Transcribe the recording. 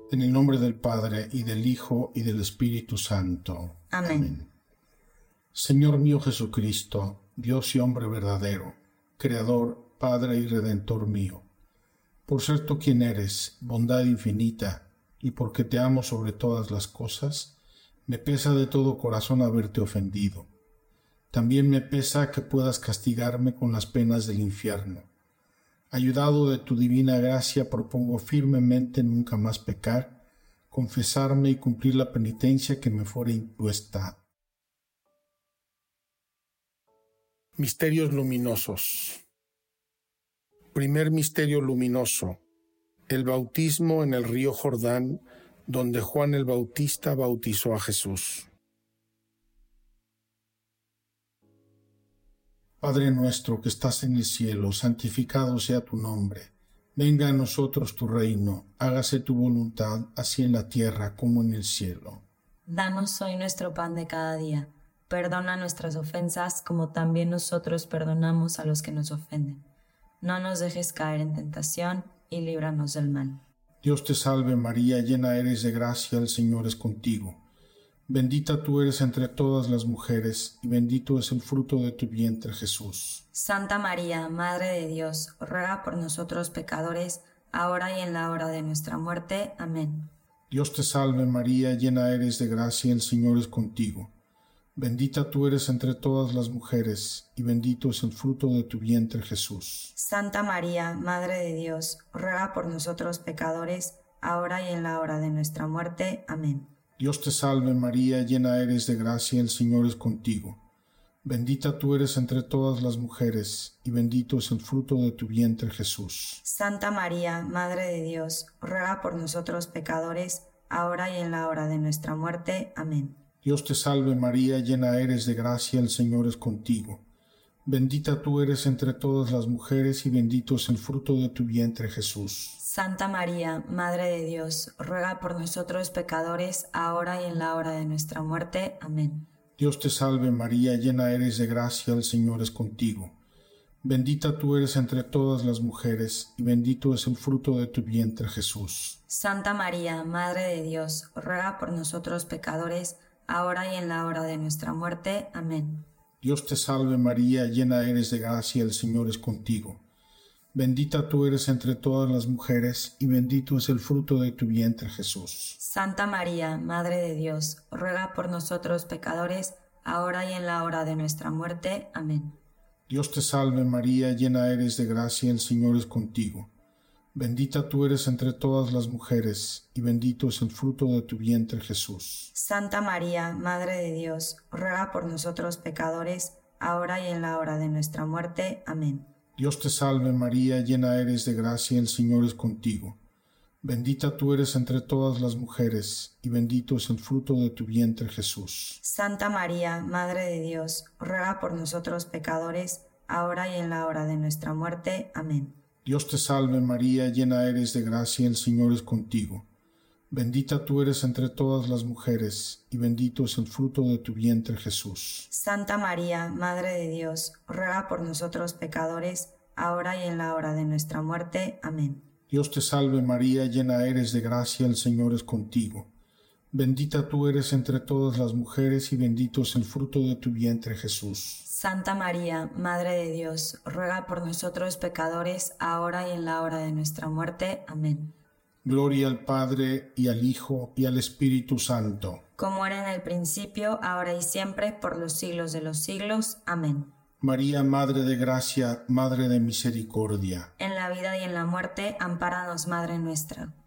En el nombre del Padre, y del Hijo, y del Espíritu Santo. Amén. Señor mío Jesucristo, Dios y hombre verdadero, Creador, Padre y Redentor mío, por ser tú quien eres, bondad infinita, y porque te amo sobre todas las cosas, me pesa de todo corazón haberte ofendido. También me pesa que puedas castigarme con las penas del infierno. Ayudado de tu divina gracia, propongo firmemente nunca más pecar, confesarme y cumplir la penitencia que me fuera impuesta. Misterios luminosos. Primer misterio luminoso: el bautismo en el río Jordán, donde Juan el Bautista bautizó a Jesús. Padre nuestro que estás en el cielo, santificado sea tu nombre. Venga a nosotros tu reino, hágase tu voluntad, así en la tierra como en el cielo. Danos hoy nuestro pan de cada día. Perdona nuestras ofensas, como también nosotros perdonamos a los que nos ofenden. No nos dejes caer en tentación, y líbranos del mal. Dios te salve María, llena eres de gracia, el Señor es contigo. Bendita tú eres entre todas las mujeres, y bendito es el fruto de tu vientre, Jesús. Santa María, Madre de Dios, ruega por nosotros pecadores, ahora y en la hora de nuestra muerte. Amén. Dios te salve María, llena eres de gracia, el Señor es contigo. Bendita tú eres entre todas las mujeres, y bendito es el fruto de tu vientre, Jesús. Santa María, Madre de Dios, ruega por nosotros pecadores, ahora y en la hora de nuestra muerte. Amén. Dios te salve María, llena eres de gracia, el Señor es contigo. Bendita tú eres entre todas las mujeres, y bendito es el fruto de tu vientre, Jesús. Santa María, Madre de Dios, ruega por nosotros pecadores, ahora y en la hora de nuestra muerte. Amén. Dios te salve María, llena eres de gracia, el Señor es contigo. Bendita tú eres entre todas las mujeres, y bendito es el fruto de tu vientre, Jesús. Santa María, Madre de Dios, ruega por nosotros pecadores, ahora y en la hora de nuestra muerte. Amén. Dios te salve María, llena eres de gracia, el Señor es contigo. Bendita tú eres entre todas las mujeres, y bendito es el fruto de tu vientre, Jesús. Santa María, Madre de Dios, ruega por nosotros pecadores, ahora y en la hora de nuestra muerte. Amén. Dios te salve María, llena eres de gracia, el Señor es contigo. Bendita tú eres entre todas las mujeres, y bendito es el fruto de tu vientre, Jesús. Santa María, Madre de Dios, ruega por nosotros pecadores, ahora y en la hora de nuestra muerte. Amén. Dios te salve María, llena eres de gracia, el Señor es contigo. Bendita tú eres entre todas las mujeres, y bendito es el fruto de tu vientre, Jesús. Santa María, Madre de Dios, ruega por nosotros pecadores, ahora y en la hora de nuestra muerte. Amén. Dios te salve María, llena eres de gracia, el Señor es contigo. Bendita tú eres entre todas las mujeres, y bendito es el fruto de tu vientre, Jesús. Santa María, Madre de Dios, ruega por nosotros pecadores, ahora y en la hora de nuestra muerte. Amén. Dios te salve María, llena eres de gracia, el Señor es contigo. Bendita tú eres entre todas las mujeres, y bendito es el fruto de tu vientre, Jesús. Santa María, Madre de Dios, ruega por nosotros pecadores, ahora y en la hora de nuestra muerte. Amén. Dios te salve María, llena eres de gracia, el Señor es contigo. Bendita tú eres entre todas las mujeres, y bendito es el fruto de tu vientre, Jesús. Santa María, Madre de Dios, ruega por nosotros pecadores, ahora y en la hora de nuestra muerte. Amén. Gloria al Padre, y al Hijo, y al Espíritu Santo. Como era en el principio, ahora y siempre, por los siglos de los siglos. Amén. María, Madre de Gracia, Madre de Misericordia. En la vida y en la muerte, ampáranos, Madre nuestra.